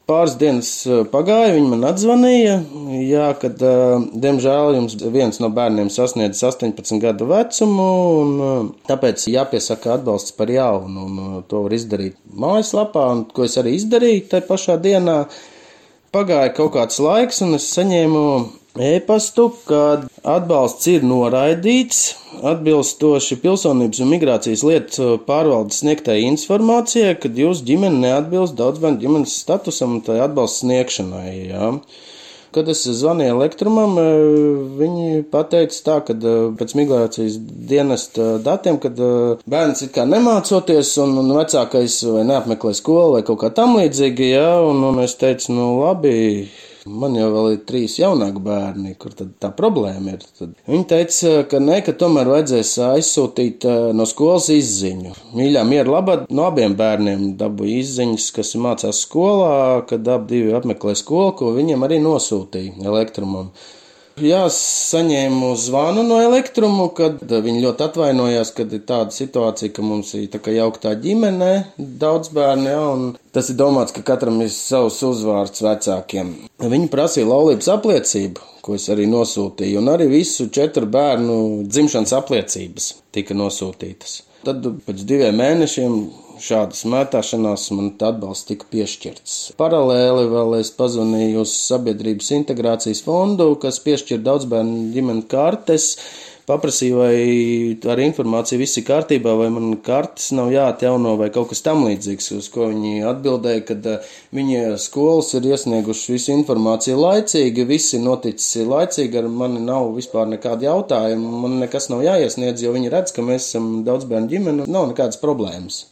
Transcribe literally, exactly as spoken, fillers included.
Pāris dienas pagāja, viņi man atzvanīja, jā, kad, diemžēl, jums viens no bērniem sasniedz astoņpadsmit gadu vecumu, un tāpēc jāpiesaka atbalsts par jaunu, un to var izdarīt mājaslapā, un ko es arī izdarīju tai pašā dienā. Pagāja kaut kāds laiks, un es saņēmu e-pastu, kad atbalsts ir noraidīts, atbilstoši Pilsonības un migrācijas lietu pārvaldes sniegtai informācijai, kad jūsu ģimene neatbilst daudzbērnu ģimenes statusam un tai atbalsts sniegšanai. Jā. Kad es zvanīju Elektrumam, viņi pateica tā, ka pēc migrācijas dienesta datiem, kad bērns it kā nemācoties un, un vecākais vai neapmeklē skolu vai kaut kā tam līdzīgi, jā, un, un es teicu, nu labi, man jau vēl ir trīs jaunāki bērni, kur tad tā problēma ir. Tad viņi teica, ka ne, ka tomēr vajadzēs aizsūtīt no skolas izziņu. Mīļā miera labā no abiem bērniem dabūja izziņas, kas mācās skolā, kad abi divi apmeklē skolu, ko viņiem arī nosūtīja Elektrumam. Jā, saņēmu zvanu no Elektrumu, kad viņi ļoti atvainojās, kad ir tāda situācija, ka mums ir tā kā jauktā ģimene, daudz bērni, jā, un tas ir domāts, ka katram ir savs uzvārds vecākiem. Viņi prasīja laulības apliecību, ko es arī nosūtīju, un arī visu četru bērnu dzimšanas apliecības tika nosūtītas. Tad pēc diviem mēnešiem šādas mētāšanās man atbalsts tika piešķirts. Paralēli vēl es pazvanīju uz Sabiedrības integrācijas fondu, kas piešķir daudzbērnu ģimeni kartes. Paprasīju, vai ar informāciju viss ir kārtībā, vai man kartes nav jāatjauno vai kaut kas tam līdzīgs, uz ko viņi atbildēja, kad viņi skolas ir iesnieguši visu informāciju laicīgi, viss ir noticis laicīgi, ar mani nav vispār nekādi jautājumi, man nekas nav jāiesniedz, jo viņi redz, ka mēs esam daudzbērnu ģimene, nav nekādas problēmas.